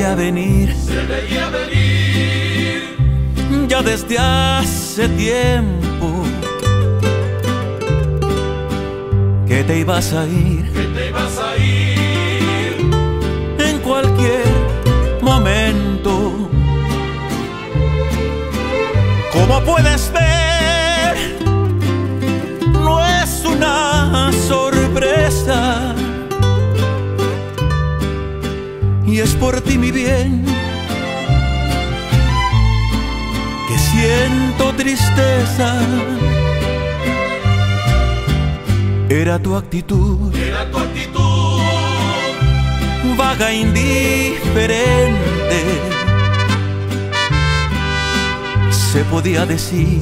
veía venir, ya desde hace tiempo, que te ibas a ir, en cualquier momento. Como puedes ver, no es una sorpresa, y es por ti, mi bien, que siento tristeza. Era tu actitud, vaga, indiferente. Se podía decir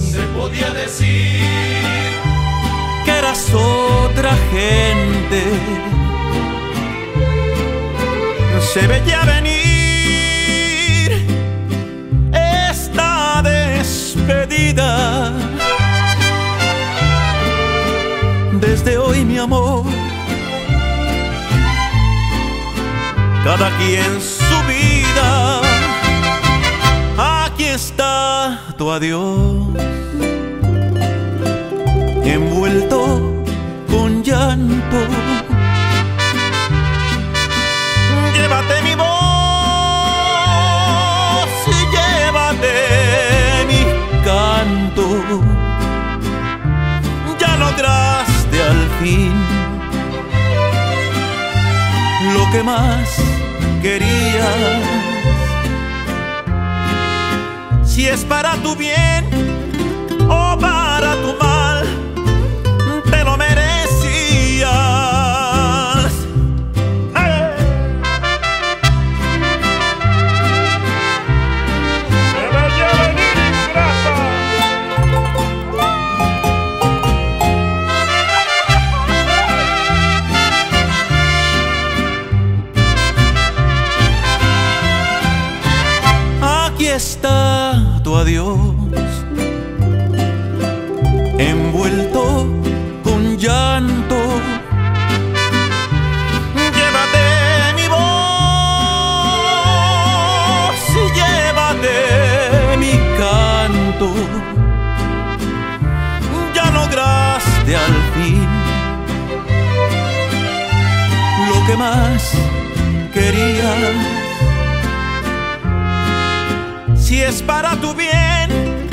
que eras otra gente. Se veía venir esta despedida. Desde hoy, mi amor, cada quien su vida. Aquí está tu adiós, envuelto con llanto. Llévate mi voz y llévate mi canto. Ya lograste al fin lo que más querías. Si es para tu bien o para tu mal, te lo merecías. ¡Me vaya a venir ingrata! Aquí está tu adiós, envuelto con llanto. Llévate mi voz y llévate mi canto. Ya lograste al fin lo que más querías. Si es para tu bien